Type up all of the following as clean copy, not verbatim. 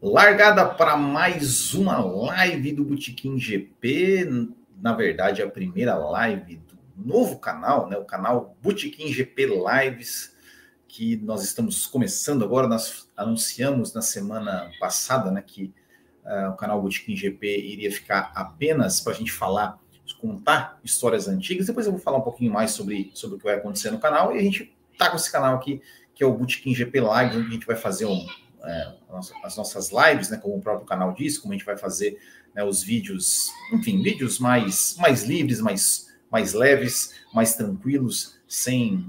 Largada para mais uma live do Botequim GP. Na verdade, a primeira live do novo canal, né? O canal Botequim GP Lives, que nós estamos começando agora. Nós anunciamos na semana passada, né, que o canal Botequim GP iria ficar apenas para a gente falar, contar histórias antigas. Depois eu vou falar um pouquinho mais sobre o que vai acontecer no canal. E a gente tá com esse canal aqui, que é o Botequim GP Lives, onde a gente vai fazer as nossas lives, né, como o próprio canal diz, como a gente vai fazer, né, os vídeos, enfim, vídeos mais livres, mais leves, mais tranquilos, sem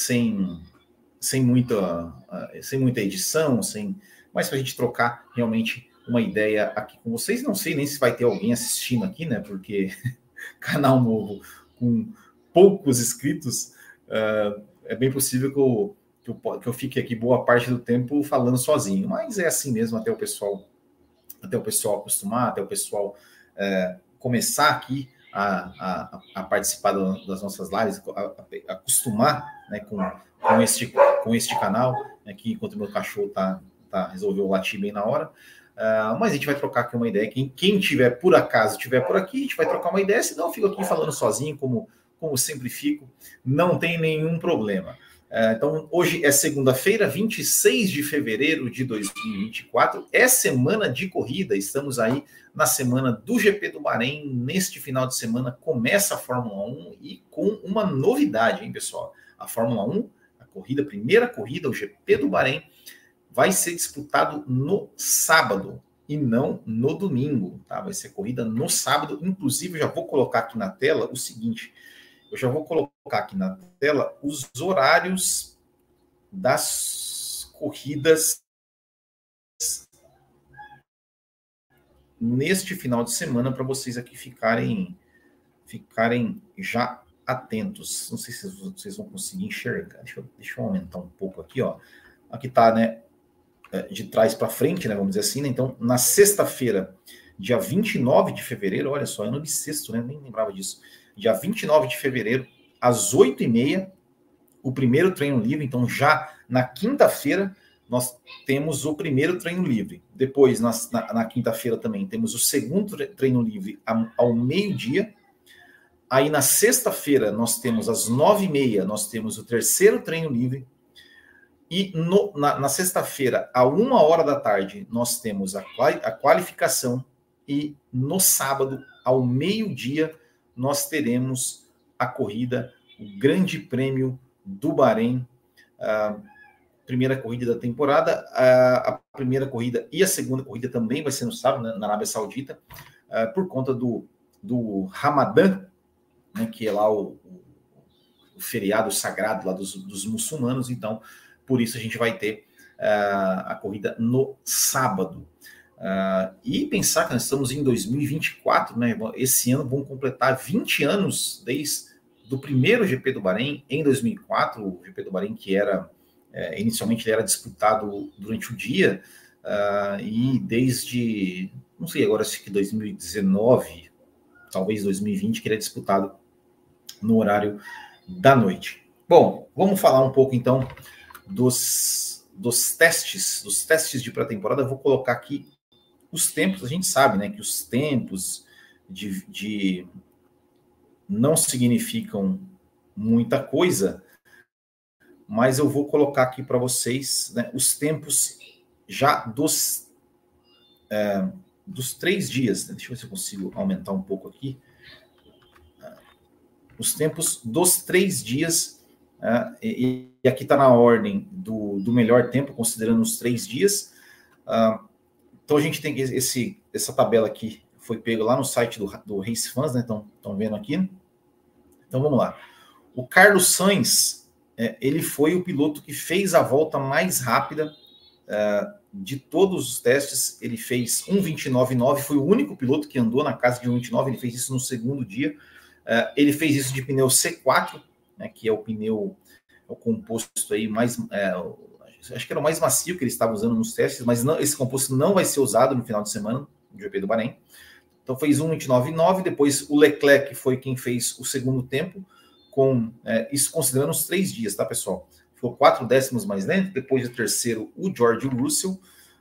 muita edição, mas para a gente trocar realmente uma ideia aqui com vocês. Não sei nem se vai ter alguém assistindo aqui, né, porque canal novo com poucos inscritos, é bem possível que eu fique aqui boa parte do tempo falando sozinho, mas é assim mesmo até o pessoal acostumar, até o pessoal começar aqui a participar das nossas lives, acostumar, né, com este canal, aqui enquanto meu cachorro resolveu latir bem na hora. Mas a gente vai trocar aqui uma ideia. Quem tiver por acaso tiver por aqui, a gente vai trocar uma ideia, senão eu fico aqui falando sozinho, como sempre fico, não tem nenhum problema. Então, hoje é segunda-feira, 26 de fevereiro de 2024, é semana de corrida, estamos aí na semana do GP do Bahrein. Neste final de semana começa a Fórmula 1 e com uma novidade, hein, pessoal? A Fórmula 1, a primeira corrida, o GP do Bahrein, vai ser disputado no sábado e não no domingo, tá? Vai ser corrida no sábado. Inclusive, eu já vou colocar aqui na tela o seguinte: eu já vou colocar aqui na tela os horários das corridas neste final de semana para vocês aqui ficarem já atentos. Não sei se vocês vão conseguir enxergar. Deixa eu aumentar um pouco aqui, ó. Aqui tá, né, de trás para frente, né, vamos dizer assim, né? Então, na sexta-feira, dia 29 de fevereiro, olha só, ano bissexto, né? Nem lembrava disso. Dia 29 de fevereiro, às 8h30, o primeiro treino livre. Então, já na quinta-feira, nós temos o primeiro treino livre. Depois, na quinta-feira também, temos o segundo treino livre ao meio-dia. Aí, na sexta-feira, nós temos às 9h30, nós temos o terceiro treino livre. E na sexta-feira, a 1h da tarde, nós temos a qualificação. E no sábado, ao meio-dia, nós teremos a corrida, o Grande Prêmio do Bahrein, a primeira corrida da temporada. A primeira corrida e a segunda corrida também vai ser no sábado, na Arábia Saudita, por conta do Ramadã, né, que é lá o feriado sagrado lá dos muçulmanos. Então, por isso a gente vai ter a corrida no sábado. E pensar que nós estamos em 2024, né? Esse ano vão completar 20 anos desde o primeiro GP do Bahrein, em 2004, o GP do Bahrein, que inicialmente ele era disputado durante o dia, e desde, não sei agora se que 2019, talvez 2020, que ele é disputado no horário da noite. Bom, vamos falar um pouco então dos testes de pré-temporada. Eu vou colocar aqui os tempos. A gente sabe, né, que os tempos de não significam muita coisa, mas eu vou colocar aqui para vocês, né, os tempos já dos 3 dias. Deixa eu ver se eu consigo aumentar um pouco aqui. Os tempos dos 3 dias, e aqui está na ordem do melhor tempo, considerando os 3 dias. Então a gente tem essa tabela aqui, foi pego lá no site do Race Fans, né? Estão vendo aqui. Então vamos lá. O Carlos Sainz, ele foi o piloto que fez a volta mais rápida de todos os testes. Ele fez 1:29.9, foi o único piloto que andou na casa de 1:29. Ele fez isso no segundo dia. Ele fez isso de pneu C4, né, que é o pneu, o composto aí mais, acho que era o mais macio que ele estava usando nos testes, mas não, esse composto não vai ser usado no final de semana do GP do Bahrein. Então fez 1:29.9, depois o Leclerc foi quem fez o segundo tempo, com isso considerando os 3 dias, tá, pessoal? Ficou 4 décimos mais lento. Depois o terceiro, o George Russell,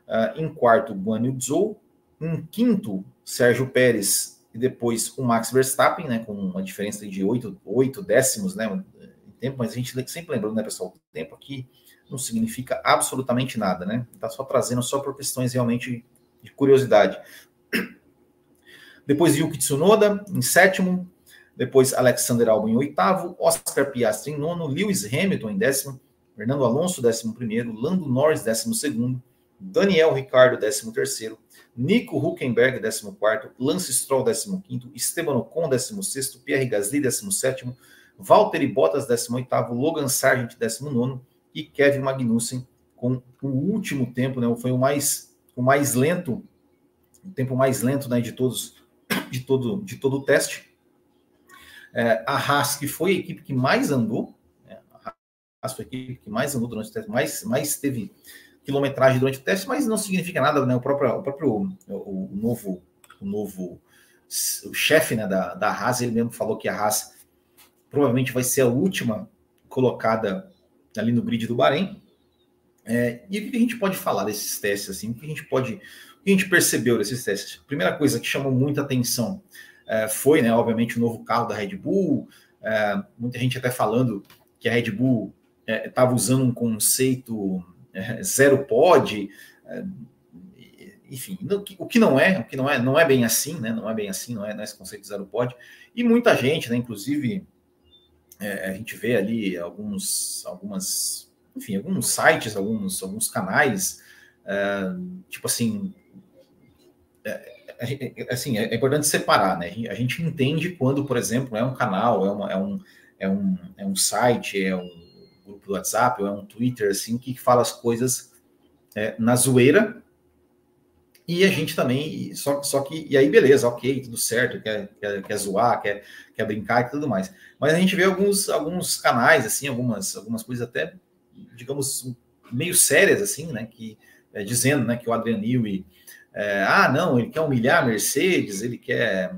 Em quarto, Guan Yu Zhou. Em quinto, Sérgio Pérez e depois o Max Verstappen, né, com uma diferença de 8 décimos, né, em tempo, mas a gente sempre lembrando, né, pessoal, o tempo aqui não significa absolutamente nada, né? Está só trazendo só por questões realmente de curiosidade. Depois Yuki Tsunoda em sétimo, depois Alexander Albon em oitavo, Oscar Piastri em nono, Lewis Hamilton em décimo, Fernando Alonso 11º, Lando Norris 12º, Daniel Ricciardo 13º, Nico Hülkenberg 14º, Lance Stroll 15º, Esteban Ocon 16º, Pierre Gasly 17º, Valtteri Bottas 18º, Logan Sargent 19º e Kevin Magnussen com o último tempo, né, foi o mais lento, o tempo mais lento, né, de todo o teste. A Haas, que foi a equipe que mais andou, né, a Haas foi a equipe que mais andou durante o teste, mais teve quilometragem durante o teste, mas não significa nada, né? O novo chefe, né, da Haas, ele mesmo falou que a Haas provavelmente vai ser a última colocada ali no grid do Bahrein. E o que a gente pode falar desses testes, assim? O que a gente percebeu desses testes? A primeira coisa que chamou muita atenção foi, né, obviamente, o novo carro da Red Bull. Muita gente até falando que a Red Bull estava usando um conceito zero pod, enfim, o que não é bem assim, né? Não é bem assim, não é esse conceito zero pod. E muita gente, né, inclusive, a gente vê ali alguns sites, alguns canais, tipo assim, assim, é importante separar, né? A gente entende quando, por exemplo, é um canal, é um site, é um grupo do WhatsApp, ou é um Twitter, assim, que fala as coisas na zoeira, e a gente também, só que, e aí beleza, ok, tudo certo, quer zoar, quer brincar e tudo mais. Mas a gente vê alguns canais, assim, algumas coisas até, digamos, meio sérias, assim, né, que dizendo, né, que o Adrian Newey, não, ele quer humilhar a Mercedes, ele quer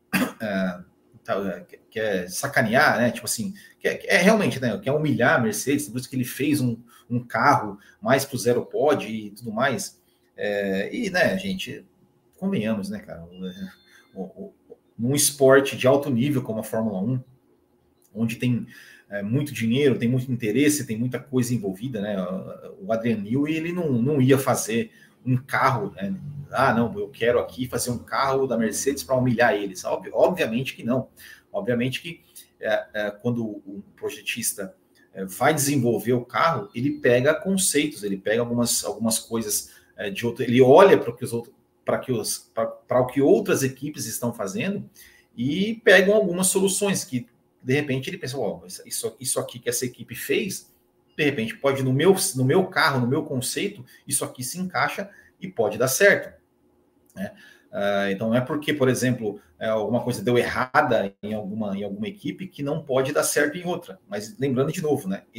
sacanear, né, tipo assim, realmente, né, quer humilhar a Mercedes, por isso que ele fez um carro mais pro zero pod e tudo mais. E, né, gente, convenhamos, né, cara, num esporte de alto nível como a Fórmula 1, onde tem muito dinheiro, tem muito interesse, tem muita coisa envolvida, né, o Adrian Newey, ele não ia fazer um carro, né, não, eu quero aqui fazer um carro da Mercedes para humilhar eles. Obviamente que não. Obviamente que quando o projetista vai desenvolver o carro, ele pega conceitos, ele pega algumas coisas de outro, ele olha para o que outras equipes estão fazendo e pegam algumas soluções que, de repente, ele pensa, isso aqui que essa equipe fez, de repente, pode, no meu carro, no meu conceito, isso aqui se encaixa e pode dar certo. Né? Então, não é porque, por exemplo, alguma coisa deu errada em alguma equipe que não pode dar certo em outra. Mas lembrando de novo, né,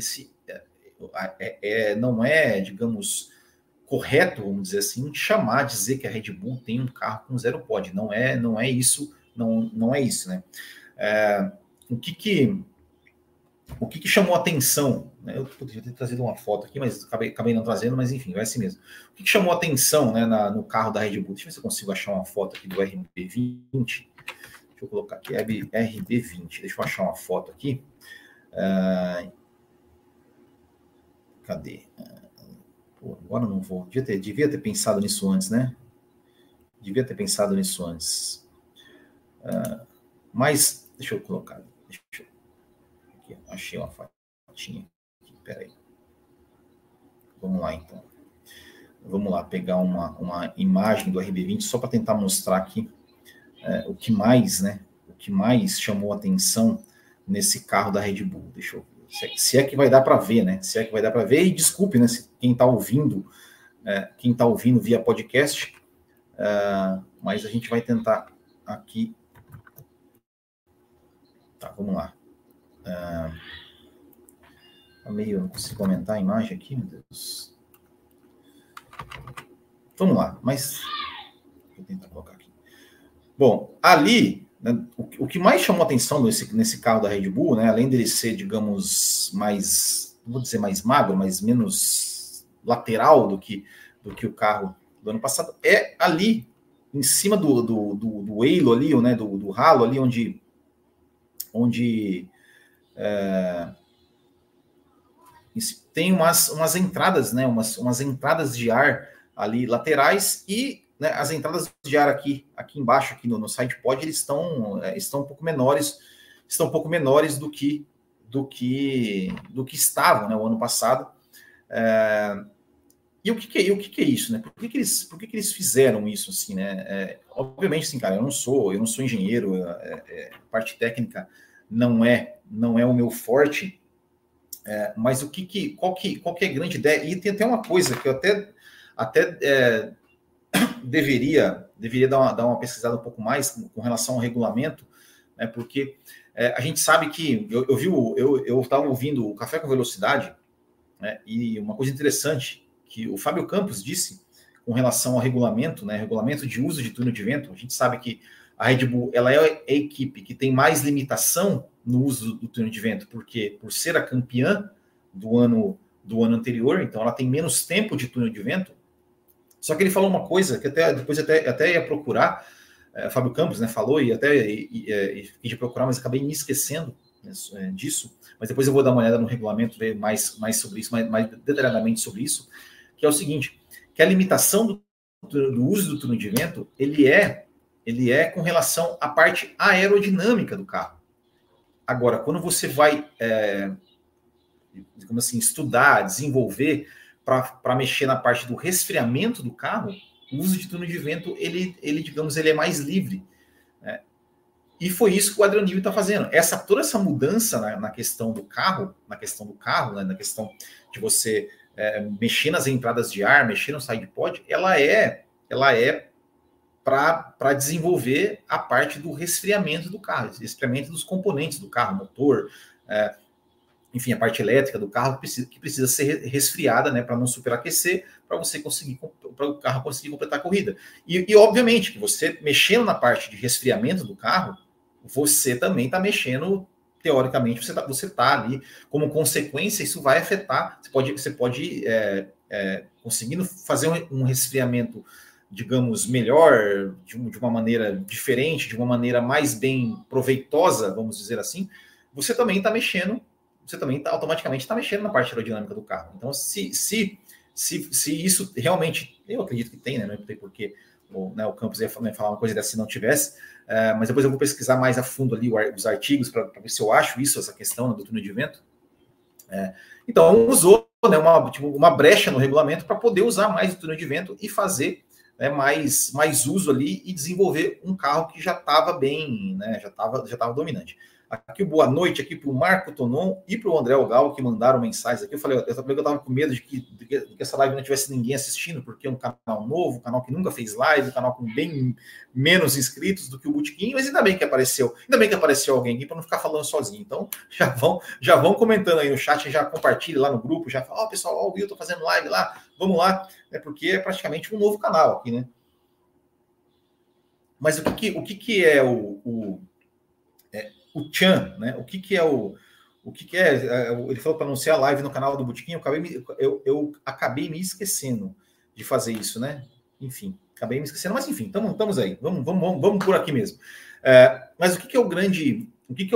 não é, digamos, correto, vamos dizer assim, dizer que a Red Bull tem um carro com zero pod. Não é isso, não é isso, né? O que chamou atenção, né? Eu poderia ter trazido uma foto aqui, mas acabei não trazendo, mas enfim, vai assim mesmo. O que chamou atenção, né, no carro da Red Bull? Deixa eu ver se eu consigo achar uma foto aqui do RB20. Deixa eu colocar aqui, RB20. Deixa eu achar uma foto aqui. Cadê? Agora não vou. Devia ter pensado nisso antes, né? Devia ter pensado nisso antes. Mas, deixa eu colocar. Aqui, achei uma fotinha aqui, peraí. Vamos lá, então. Vamos lá, pegar uma imagem do RB20 só para tentar mostrar aqui o que mais chamou atenção nesse carro da Red Bull. Deixa eu ver. Se é que vai dar para ver, né? Se é que vai dar para ver, e desculpe, né? Quem está ouvindo via podcast, mas a gente vai tentar aqui. Tá, vamos lá. Eu não consigo aumentar a imagem aqui, meu Deus. Vamos lá, mas vou tentar colocar aqui. Bom, ali, né, o que mais chamou atenção nesse carro da Red Bull, né, além dele ser, digamos, mais, não vou dizer mais magro, mas menos lateral do que do que o carro do ano passado. É ali, em cima do elo ali, né, do ralo ali, onde tem umas entradas, né, umas entradas de ar ali laterais e, né, as entradas de ar aqui embaixo, aqui no side pod, eles estão um pouco menores do que estavam, né, o ano passado. E o que é isso, né? Por que eles fizeram isso, assim, né? Obviamente, assim, cara, eu não sou engenheiro, parte técnica não é o meu forte, mas qual que é a grande ideia? E tem até uma coisa que eu até deveria dar uma pesquisada um pouco mais com relação ao regulamento, né? Porque a gente sabe que eu estava ouvindo o Café com Velocidade, né? E uma coisa interessante que o Fábio Campos disse com relação ao regulamento, né? Regulamento de uso de túnel de vento. A gente sabe que a Red Bull ela é a equipe que tem mais limitação no uso do túnel de vento, porque por ser a campeã do ano anterior, então ela tem menos tempo de túnel de vento. Só que ele falou uma coisa que depois até ia procurar, Fábio Campos, né, falou e até ia procurar, mas acabei me esquecendo, né, disso. Mas depois eu vou dar uma olhada no regulamento, ver mais sobre isso, mais detalhadamente sobre isso, que é o seguinte, que a limitação do uso do túnel de vento, ele é com relação à parte aerodinâmica do carro. Agora, quando você vai, digamos assim, estudar, desenvolver para mexer na parte do resfriamento do carro, o uso de túnel de vento, ele é mais livre, né? E foi isso que o Adrian Newey está fazendo. Toda essa mudança na questão do carro, né, na questão de você mexer nas entradas de ar, mexer no side pod, ela é para desenvolver a parte do resfriamento do carro, resfriamento dos componentes do carro, motor, enfim, a parte elétrica do carro que precisa ser resfriada, né, para não superaquecer, para o carro conseguir completar a corrida. E obviamente que você mexendo na parte de resfriamento do carro, você também está mexendo, teoricamente, você tá ali, como consequência, isso vai afetar, você pode conseguindo fazer um resfriamento, digamos, melhor, de uma maneira diferente, de uma maneira mais bem proveitosa, vamos dizer assim, você também está mexendo, automaticamente está mexendo na parte aerodinâmica do carro. Então, se isso realmente, eu acredito que tem, né? Não tem porquê o Campos ia falar uma coisa dessa se não tivesse, mas depois eu vou pesquisar mais a fundo ali os artigos para ver se eu acho essa questão, né, do túnel de vento. Então, usou, né, uma brecha no regulamento para poder usar mais o túnel de vento e fazer, né, mais uso ali e desenvolver um carro que já estava bem, né, já estava dominante. Aqui, boa noite aqui para o Marco Tonon e para o André Ogal, que mandaram mensagens aqui. Eu falei que eu estava com medo de que essa live não tivesse ninguém assistindo, porque é um canal novo, um canal que nunca fez live, um canal com bem menos inscritos do que o Botequim, mas ainda bem que apareceu alguém aqui para não ficar falando sozinho. Então, já vão comentando aí no chat, já compartilha lá no grupo, já fala, pessoal, o Will tá fazendo live lá, vamos lá, porque é praticamente um novo canal aqui, né? Mas o que é o Chan, né? O que é? Ele falou para anunciar a live no canal do Botequim. Eu acabei me esquecendo de fazer isso, né? Enfim, acabei me esquecendo, mas enfim, estamos aí. Vamos por aqui mesmo. Mas o que é o grande?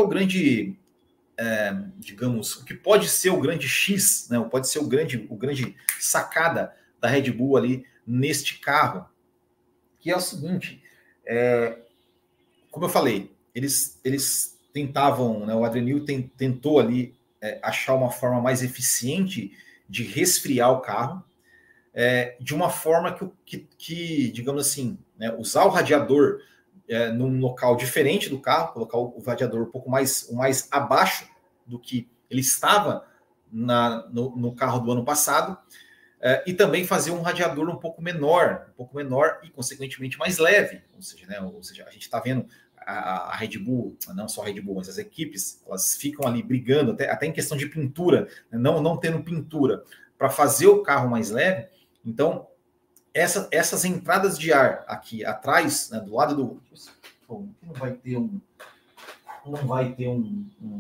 Digamos, o que pode ser o grande X, né? Pode ser o grande sacada da Red Bull ali neste carro, que é o seguinte: como eu falei, eles tentavam, né, o Adrian Newey tentou ali achar uma forma mais eficiente de resfriar o carro, de uma forma que digamos assim, né, usar o radiador num local diferente do carro, colocar o radiador um pouco mais abaixo do que ele estava no carro do ano passado, e também fazer um radiador um pouco menor e, consequentemente, mais leve. Ou seja, a gente está vendo a Red Bull, não só a Red Bull, mas as equipes, elas ficam ali brigando, até em questão de pintura, né, não tendo pintura, para fazer o carro mais leve. Então, essas entradas de ar aqui atrás, né, do lado do... Aqui não vai ter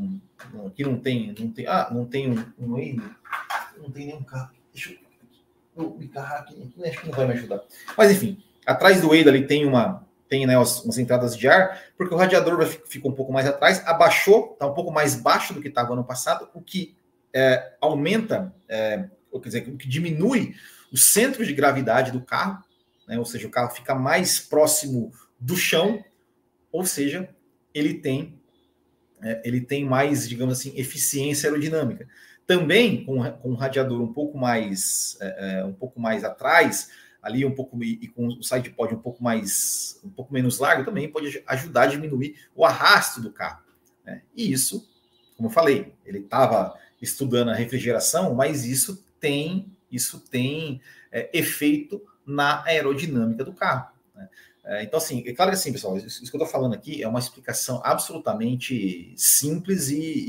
aqui não tem não tem nenhum carro. Deixa eu... eu me carregar aqui, acho que não vai me ajudar. Mas enfim, atrás do Wade ali tem né, umas entradas de ar, porque o radiador ficou um pouco mais atrás, abaixou, está um pouco mais baixo do que estava ano passado, o que aumenta, quer dizer, o que diminui o centro de gravidade do carro, né, ou seja, o carro fica mais próximo do chão, ou seja, ele tem mais, digamos assim, eficiência aerodinâmica. Também com um radiador um pouco mais atrás, ali um pouco e com o side pod um pouco menos largo, também pode ajudar a diminuir o arrasto do carro, né? E isso, como eu falei, ele estava estudando a refrigeração, mas isso tem efeito na aerodinâmica do carro, né? Então, assim, é claro que assim, pessoal, isso que eu estou falando aqui é uma explicação absolutamente simples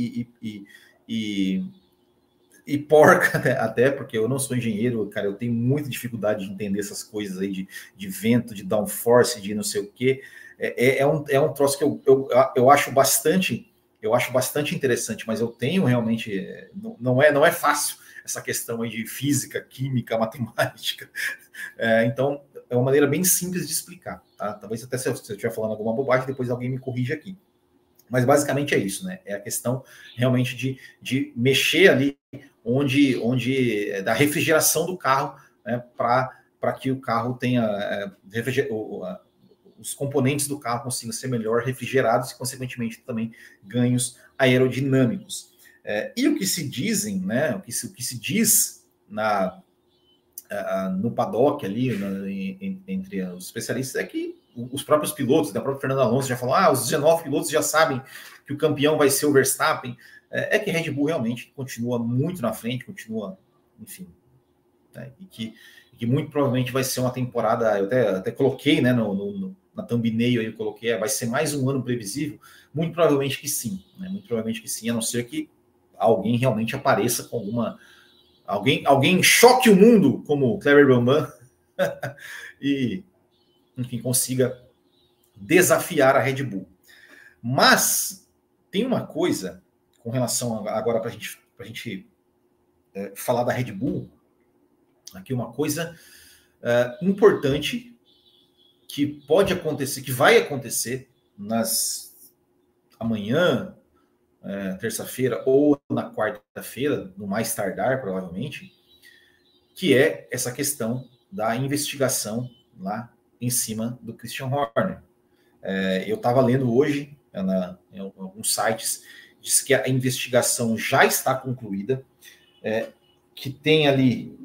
e porca, até porque eu não sou engenheiro, cara, eu tenho muita dificuldade de entender essas coisas aí de vento, de downforce, de não sei o quê. É um troço que eu acho bastante interessante, mas eu tenho realmente, não é fácil essa questão aí de física, química, matemática. Então, é uma maneira bem simples de explicar, tá? Talvez até se eu estiver falando alguma bobagem, depois alguém me corrija aqui. Mas basicamente é isso, né? É a questão realmente de mexer ali onde da refrigeração do carro, né? Para que o carro tenha os componentes do carro consigam ser melhor refrigerados e, consequentemente, também ganhos aerodinâmicos. E o que se dizem, né? O que se diz no paddock ali, entre os especialistas, é que os próprios pilotos, né, o próprio Fernando Alonso já falou, os 19 pilotos já sabem que o campeão vai ser o Verstappen. É que a Red Bull realmente continua muito na frente, continua, enfim, né, e que muito provavelmente vai ser uma temporada, eu até coloquei, né, na thumbnail aí eu coloquei, vai ser mais um ano previsível, muito provavelmente que sim, né, muito provavelmente que sim, a não ser que alguém realmente apareça com alguém choque o mundo, como o Cleber Bambam, e, enfim, consiga desafiar a Red Bull. Mas tem uma coisa com relação agora para a gente falar da Red Bull, aqui uma coisa importante que pode acontecer, que vai acontecer amanhã, terça-feira ou na quarta-feira, no mais tardar, provavelmente, que é essa questão da investigação lá em cima do Christian Horner. Eu estava lendo hoje em alguns sites, diz que a investigação já está concluída, que tem ali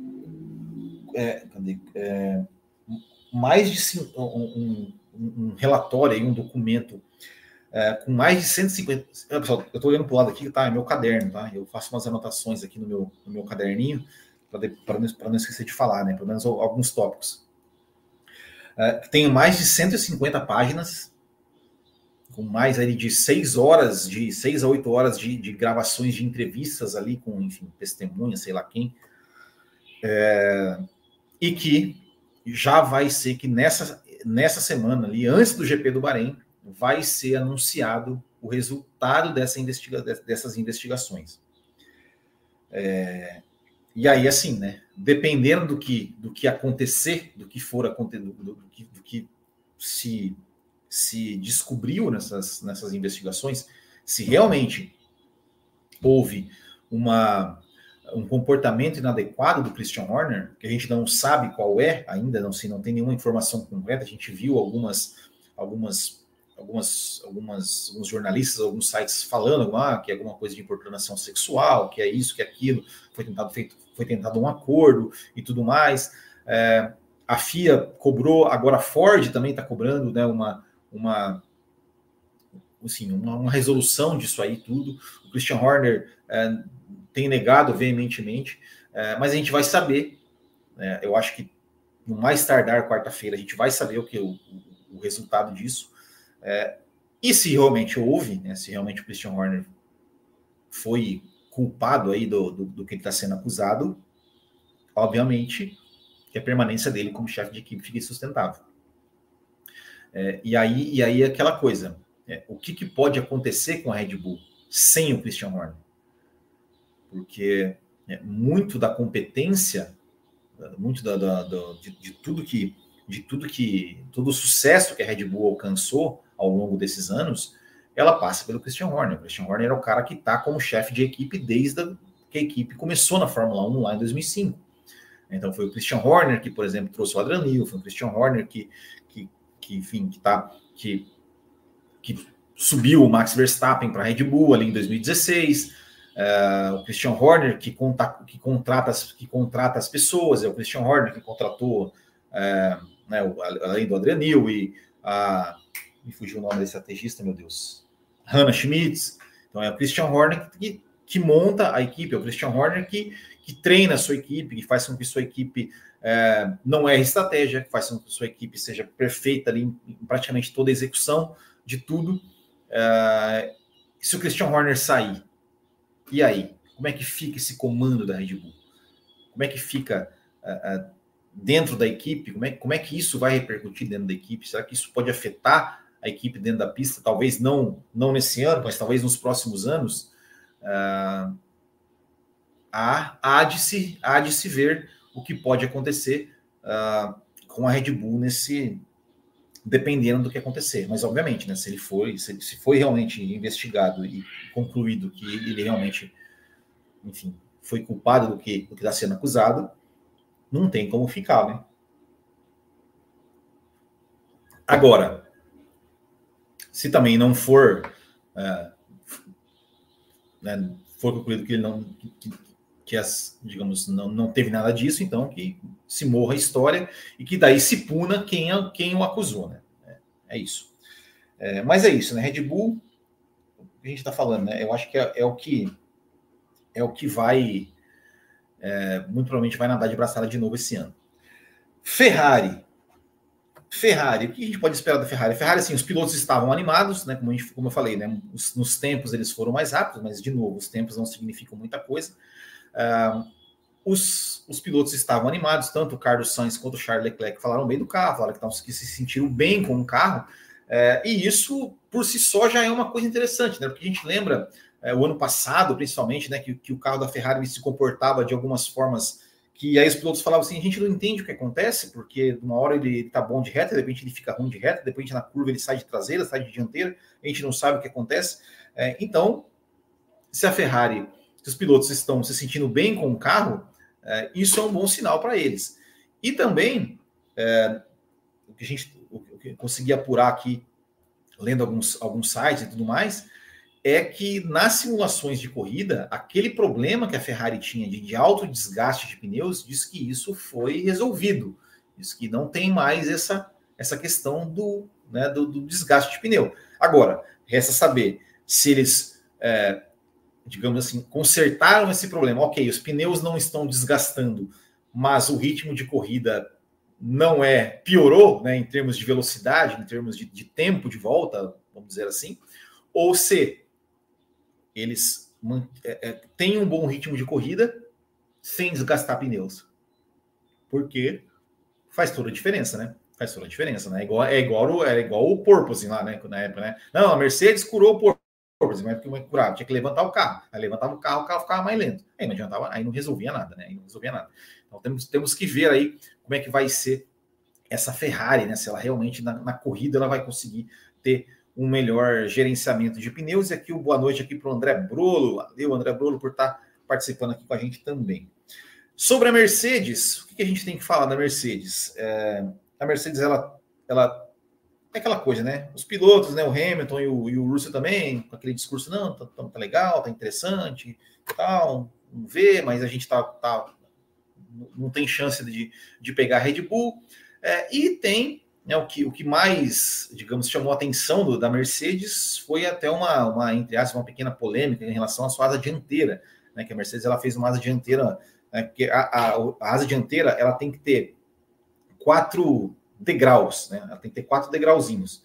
mais de um relatório, aí, um documento com mais de 150... Pessoal, eu estou olhando para o lado aqui, tá? É meu caderno, tá? Eu faço umas anotações aqui no meu caderninho, para não esquecer de falar, né? Pelo menos alguns tópicos. Tem mais de 150 páginas, com mais ali de 6 a 8 horas de gravações de entrevistas ali com, enfim, testemunhas, sei lá quem. E que já vai ser que nessa semana ali, antes do GP do Bahrein, vai ser anunciado o resultado dessas investigações. E aí, assim, né? Dependendo do que acontecer, do que for acontecer, do que se descobriu nessas investigações, se realmente houve um comportamento inadequado do Christian Horner, que a gente não sabe qual é ainda, não tem nenhuma informação concreta, a gente viu alguns jornalistas, alguns sites falando que é alguma coisa de importunação sexual, que é isso, que é aquilo, foi tentado um acordo e tudo mais. A FIA cobrou, agora a Ford também está cobrando, né, uma resolução disso aí tudo. O Christian Horner tem negado veementemente, mas a gente vai saber, eu acho que no mais tardar quarta-feira a gente vai saber o resultado disso. E se realmente houve, né, se realmente o Christian Horner foi culpado aí do que ele está sendo acusado, obviamente que a permanência dele como chefe de equipe fica insustentável. E aí é aquela coisa, o que pode acontecer com a Red Bull sem o Christian Horner? Porque muito da competência de todo o sucesso que a Red Bull alcançou ao longo desses anos, ela passa pelo Christian Horner. O Christian Horner é o cara que está como chefe de equipe desde que a equipe começou na Fórmula 1 lá em 2005. Então foi o Christian Horner que, por exemplo, trouxe o Adrian Newey, foi o Christian Horner que subiu o Max Verstappen para a Red Bull ali em 2016. O Christian Horner que contrata as pessoas, é o Christian Horner que contratou, além do Adrian Newey, me fugiu o nome da estrategista, meu Deus, Hannah Schmitz. Então é o Christian Horner que monta a equipe, é o Christian Horner que treina a sua equipe, que faz com que sua equipe não erre estratégia, que faz com que sua equipe seja perfeita ali em praticamente toda a execução de tudo. Se o Christian Horner sair, e aí? Como é que fica esse comando da Red Bull? Como é que fica dentro da equipe? Como é que isso vai repercutir dentro da equipe? Será que isso pode afetar a equipe dentro da pista? Talvez não nesse ano, mas talvez nos próximos anos. Há de se ver o que pode acontecer com a Red Bull dependendo do que acontecer. Mas, obviamente, né, se foi realmente investigado e concluído que ele realmente, enfim, foi culpado do que está sendo acusado, não tem como ficar, né? Agora, se também não for for concluído que ele digamos, não teve nada disso, então que se morra a história e que daí se puna quem o acusou, né? É isso. Mas é isso, né? Red Bull, o que a gente está falando, né? Eu acho que é o que vai, muito provavelmente vai nadar de braçada de novo esse ano. Ferrari, o que a gente pode esperar da Ferrari? Ferrari, assim, os pilotos estavam animados, né? Como eu falei, né? Nos tempos eles foram mais rápidos, mas de novo, os tempos não significam muita coisa. Os pilotos estavam animados, tanto o Carlos Sainz quanto o Charles Leclerc falaram bem do carro, falaram que se sentiram bem com o carro, e isso por si só já é uma coisa interessante, né? Porque a gente lembra o ano passado, principalmente, né, que o carro da Ferrari se comportava de algumas formas que aí os pilotos falavam assim, a gente não entende o que acontece, porque uma hora ele tá bom de reta, de repente ele fica ruim de reta, de repente na curva ele sai de traseira, sai de dianteira, a gente não sabe o que acontece. Então, se a Ferrari, se os pilotos estão se sentindo bem com o carro, isso é um bom sinal para eles. E também, o que eu consegui apurar aqui, lendo alguns sites e tudo mais, é que nas simulações de corrida, aquele problema que a Ferrari tinha de alto desgaste de pneus, diz que isso foi resolvido. Diz que não tem mais essa questão do desgaste de pneu. Agora, resta saber se eles, digamos assim, consertaram esse problema. Ok, os pneus não estão desgastando, mas o ritmo de corrida piorou, né, em termos de velocidade, em termos de tempo de volta, vamos dizer assim, ou se eles têm um bom ritmo de corrida sem desgastar pneus. Porque faz toda a diferença, né? Faz toda a diferença, né? É igual o porpoise lá, né? Na época, né? Não, a Mercedes curou o porpoise, mas como é que curava? Tinha que levantar o carro. Aí levantava o carro ficava mais lento. Aí não adiantava, aí não resolvia nada, né? Então temos que ver aí como é que vai ser essa Ferrari, né? Se ela realmente na corrida ela vai conseguir ter um melhor gerenciamento de pneus. E aqui boa noite aqui para o André Brolo. Valeu, André Brolo, por estar participando aqui com a gente também. Sobre a Mercedes, o que a gente tem que falar da Mercedes? A Mercedes, ela é aquela coisa, né? Os pilotos, né? O Hamilton e o Russell também, com aquele discurso, não, tá legal, tá interessante, tal, vamos ver, mas a gente não tem chance de pegar a Red Bull. E tem, né, o que mais, digamos, chamou a atenção da Mercedes foi até entre aspas, uma pequena polêmica em relação à sua asa dianteira, né, que a Mercedes ela fez uma asa dianteira, né, porque a asa dianteira ela tem que ter 4 degraus, né, ela tem que ter 4 degrauzinhos.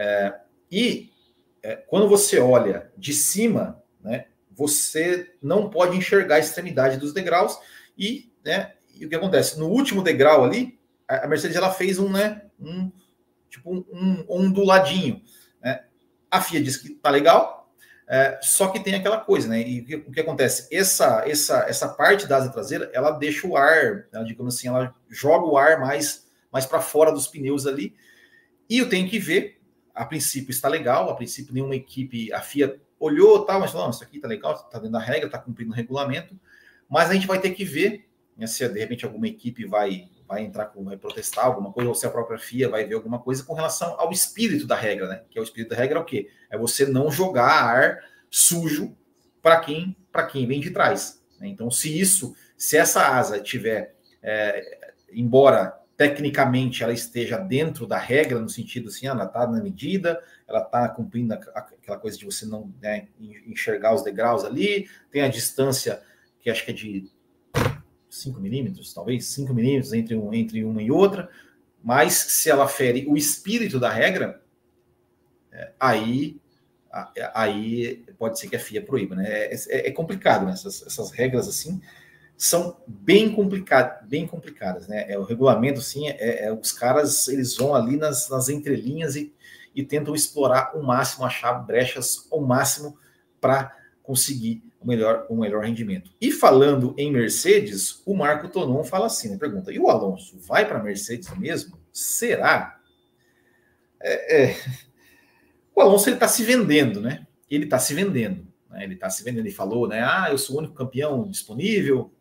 Quando você olha de cima, né, você não pode enxergar a extremidade dos degraus e o que acontece? No último degrau ali, a Mercedes ela fez um onduladinho, né? A FIA diz que tá legal, Só que tem aquela coisa, né? E o que acontece? Essa parte da asa traseira, ela deixa o ar, ela, digamos assim, ela joga o ar mais para fora dos pneus ali. E eu tenho que ver, a princípio está legal, a princípio nenhuma equipe, a FIA olhou, tal, mas falou, não, isso aqui está legal, está dentro da regra, está cumprindo o regulamento, mas a gente vai ter que ver, né, se de repente alguma equipe vai entrar, vai protestar alguma coisa, ou se a própria FIA vai ver alguma coisa com relação ao espírito da regra, né? Que é o espírito da regra é o quê? É você não jogar ar sujo para quem vem de trás. Né? Então, se essa asa tiver, embora tecnicamente ela esteja dentro da regra, no sentido assim, ela está na medida, ela está cumprindo aquela coisa de você não, né, enxergar os degraus ali, tem a distância que acho que é de 5 milímetros, talvez 5 milímetros entre uma e outra, mas se ela fere o espírito da regra, aí pode ser que a FIA proíba, né? É complicado, né? Essas regras assim são bem complicadas, né? O regulamento, sim, os caras eles vão ali nas entrelinhas e tentam explorar o máximo, achar brechas ao máximo para conseguir o melhor rendimento. E falando em Mercedes, o Marco Tonon fala assim, né? Pergunta, e o Alonso vai para a Mercedes mesmo? Será? O Alonso ele está se vendendo, né? Ele está se vendendo. Né? Ele está se vendendo. Ele falou, né? Eu sou o único campeão disponível.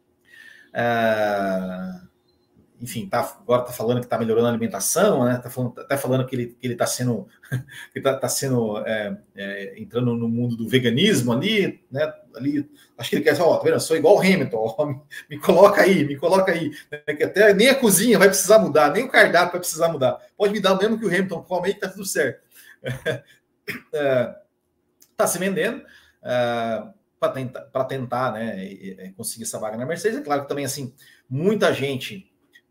Enfim, agora está falando que está melhorando a alimentação, né? Tá falando que ele está sendo, que tá sendo entrando no mundo do veganismo ali, né? Ali, acho que ele quer dizer, tá vendo? Eu sou igual o Hamilton, me coloca aí. Né? Que até nem a cozinha vai precisar mudar, nem o cardápio vai precisar mudar. Pode me dar o mesmo que o Hamilton come aí que tá tudo certo. Está se vendendo para tentar, né, conseguir essa vaga na Mercedes. É claro que também assim muita gente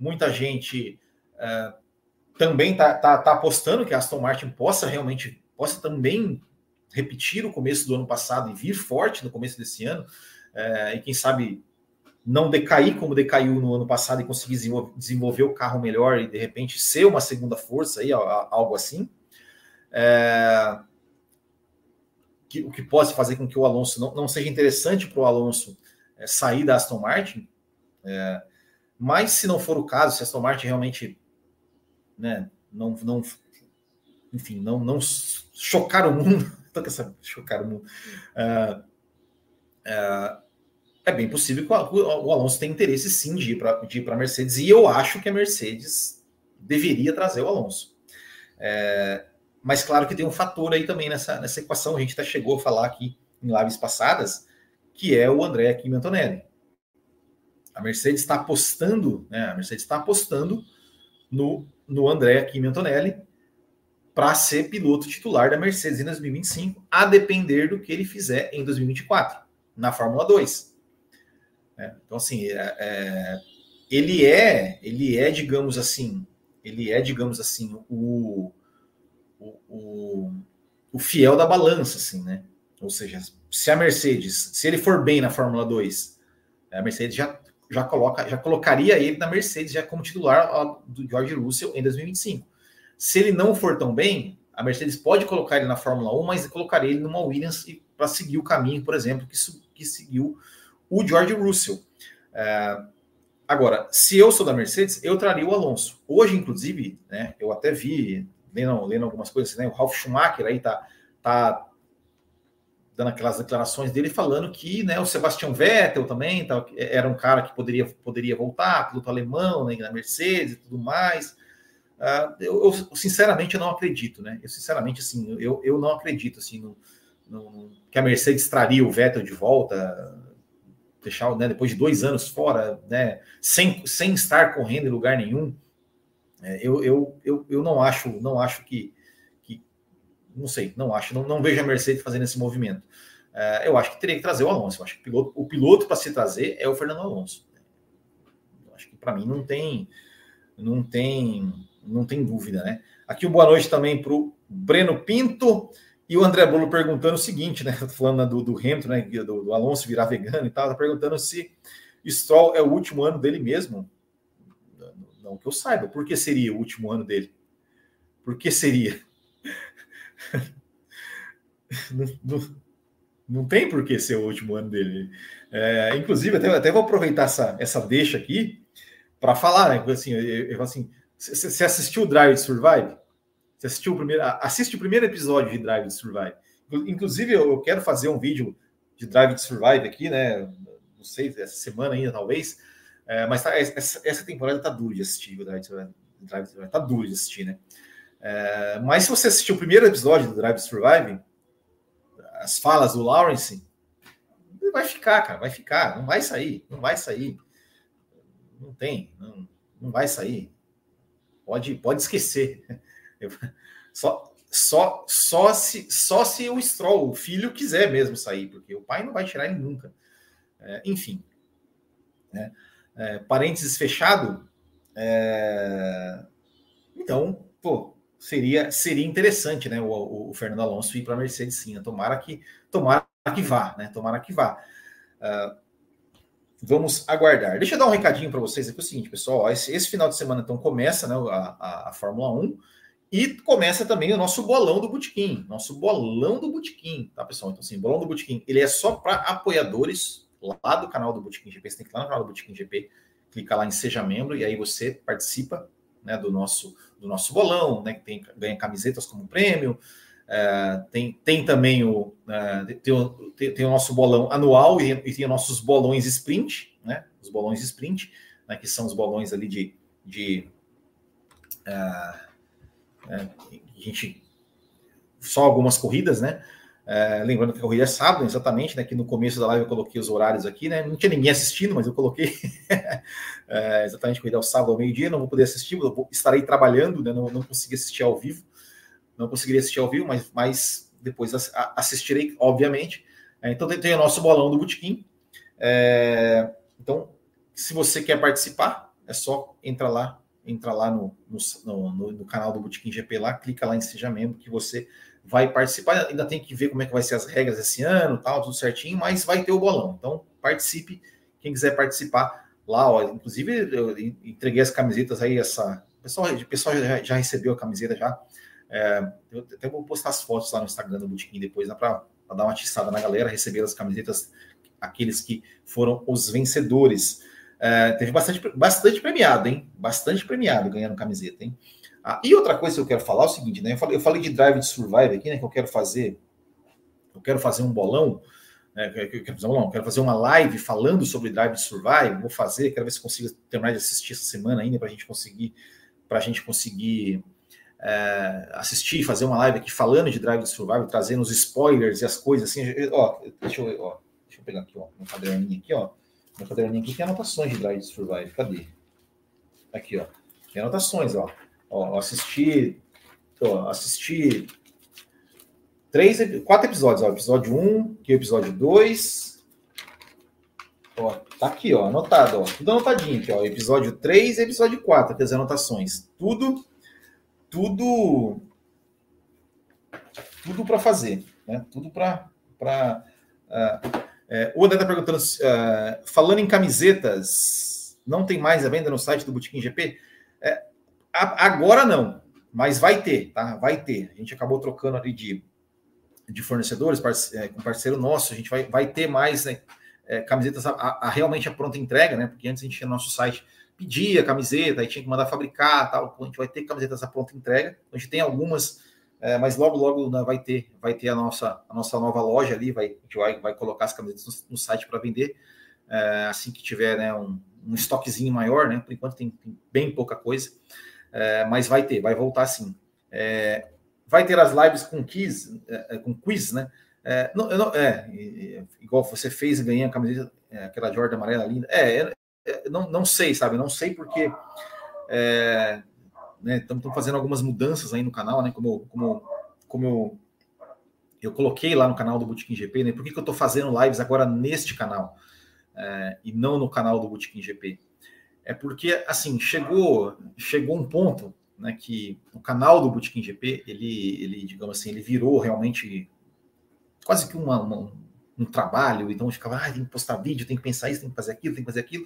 também está apostando que a Aston Martin possa também repetir o começo do ano passado e vir forte no começo desse ano, e quem sabe não decair como decaiu no ano passado e conseguir desenvolver o carro melhor e de repente ser uma segunda força aí, algo assim. O que pode fazer com que o Alonso não seja interessante para o Alonso sair da Aston Martin, mas se não for o caso, se a Aston Martin realmente, né, não chocar o mundo, chocar o mundo, é bem possível que o Alonso tenha interesse sim de ir para a Mercedes, e eu acho que a Mercedes deveria trazer o Alonso. Mas claro que tem um fator aí também nessa equação, a gente até chegou a falar aqui em lives passadas, que é o Andrea Kimi Antonelli. A Mercedes está apostando, né? No Andrea Kimi Antonelli para ser piloto titular da Mercedes em 2025, a depender do que ele fizer em 2024, na Fórmula 2. Então, assim, ele é, digamos assim, o fiel da balança, assim, né? Ou seja, se a Mercedes, se ele for bem na Fórmula 2, a Mercedes já colocaria ele na Mercedes já como titular do George Russell em 2025. Se ele não for tão bem, a Mercedes pode colocar ele na Fórmula 1, mas colocaria ele numa Williams para seguir o caminho, por exemplo, que seguiu o George Russell. Agora, se eu sou da Mercedes, eu traria o Alonso. Hoje, inclusive, né, eu até vi, lendo algumas coisas, né, o Ralf Schumacher aí tá dando aquelas declarações dele falando que, né, o Sebastian Vettel também era um cara que poderia voltar, piloto alemão, né, na Mercedes e tudo mais. Eu sinceramente eu não acredito, né? Eu sinceramente assim, eu não acredito assim que a Mercedes traria o Vettel de volta, deixar, né, depois de 2 anos fora, né, sem estar correndo em lugar nenhum. Eu não acho que não sei, não vejo a Mercedes fazendo esse movimento. Eu acho que teria que trazer o Alonso. Eu acho que o piloto para se trazer é o Fernando Alonso. Eu acho que para mim não tem dúvida, né? Aqui um boa noite também para o Breno Pinto e o André Bolo perguntando o seguinte, né? Falando do Hamilton, né? Do Alonso virar vegano e tal, tá perguntando se Stroll é o último ano dele mesmo. Não que eu saiba. Por que seria o último ano dele? Por que seria? Não tem por que ser o último ano dele. Inclusive, até vou aproveitar essa deixa aqui para falar, né? Assim, eu falo assim, você assistiu o Drive to Survive? Você assistiu assiste o primeiro episódio de Drive to Survive. Inclusive, eu quero fazer um vídeo de Drive to Survive aqui, né? Não sei, essa semana ainda, talvez. Mas essa temporada tá duro de assistir, o Drive to Survive. Tá duro de assistir, né? Mas se você assistiu o primeiro episódio do Drive to Survive, as falas do Lawrence, vai ficar, cara, vai ficar. Não vai sair. Não tem, não vai sair. Pode esquecer. Só se o Stroll, o filho, quiser mesmo sair, porque o pai não vai tirar ele nunca. Enfim. Né? Parênteses fechado. Então, pô, seria interessante, né? O Fernando Alonso ir para a Mercedes, sim. Né? Tomara que vá, né? Tomara que vá. Vamos aguardar. Deixa eu dar um recadinho para vocês aqui. É o seguinte, pessoal. Ó, esse final de semana, então, começa, né, a Fórmula 1 e começa também o nosso bolão do Botequim. Tá, pessoal? Então, assim, o bolão do Botequim, ele é só para apoiadores lá do canal do Botequim GP. Você tem que ir lá no canal do Botequim GP, clicar lá em Seja Membro e aí você participa, né, do nosso bolão, né, que ganha camisetas como prêmio. Tem também tem o nosso bolão anual e tem os nossos bolões sprint, né? Os bolões sprint, né, que são os bolões ali de gente, só algumas corridas, né? Lembrando que a corrida é sábado, exatamente, né? Que no começo da live eu coloquei os horários aqui, né? Não tinha ninguém assistindo, mas eu coloquei exatamente a corrida ao sábado ao meio-dia. Não vou poder assistir, estarei trabalhando, né? Não consegui assistir ao vivo. Não conseguiria assistir ao vivo, mas depois assistirei, obviamente. Então tem o nosso bolão do Botequim. Então, se você quer participar, é só entrar lá no canal do Botequim GP lá, clica lá em Seja Membro que você vai participar. Ainda tem que ver como é que vai ser as regras esse ano, tal, tudo certinho, mas vai ter o bolão. Então, participe. Quem quiser participar lá, ó, inclusive eu entreguei as camisetas aí, o pessoal já recebeu a camiseta já. Eu até vou postar as fotos lá no Instagram do Botequim depois, né, para dar uma atiçada na galera, receber as camisetas, aqueles que foram os vencedores. Teve bastante premiado, hein? Bastante premiado ganhando camiseta, hein? E outra coisa que eu quero falar é o seguinte, né? Eu falei de Drive to Survive aqui, né? Que eu quero fazer um bolão, né, quero fazer uma live falando sobre Drive to Survive. Vou fazer, quero ver se consigo terminar de assistir essa semana ainda para a gente conseguir assistir, fazer uma live aqui falando de Drive to Survive, trazendo os spoilers e as coisas assim. Deixa eu pegar aqui, meu caderninho aqui, ó. Meu caderninho aqui tem anotações de Drive to Survive. Cadê? Aqui, ó. Tem anotações, ó. Assisti 4 episódios, ó. Episódio 1, aqui episódio 2. Ó, tá aqui, ó, anotado, ó. Tudo anotadinho aqui, ó. Episódio 3 e episódio 4, aqui as anotações. Tudo para fazer, né? Tudo para o André está perguntando, falando em camisetas, não tem mais a venda no site do Botequim GP? Agora não, mas vai ter, tá? Vai ter. A gente acabou trocando ali de fornecedores, com parceiro nosso, a gente vai ter mais, né, camisetas realmente a pronta entrega, né? Porque antes a gente tinha no nosso site, pedia camiseta, aí tinha que mandar fabricar, tal. A gente vai ter camisetas à pronta entrega. A gente tem algumas, mas logo vai ter a nossa nova loja ali, a gente vai colocar as camisetas no site para vender, assim que tiver, né, um estoquezinho maior, né? Por enquanto tem bem pouca coisa, mas vai voltar sim. Vai ter as lives com quiz, né? Igual você fez e ganhei a camiseta, aquela Jordan amarela linda. Não sei, sabe? Não sei porque estamos fazendo algumas mudanças aí no canal, né? Como eu coloquei lá no canal do Botequim GP, né? Por que eu estou fazendo lives agora neste canal e não no canal do Botequim GP? É porque, assim, chegou um ponto, né, que o canal do Botequim GP, ele, digamos assim, ele virou realmente quase que um trabalho. Então eu ficava, tem que postar vídeo, tem que pensar isso, tem que fazer aquilo.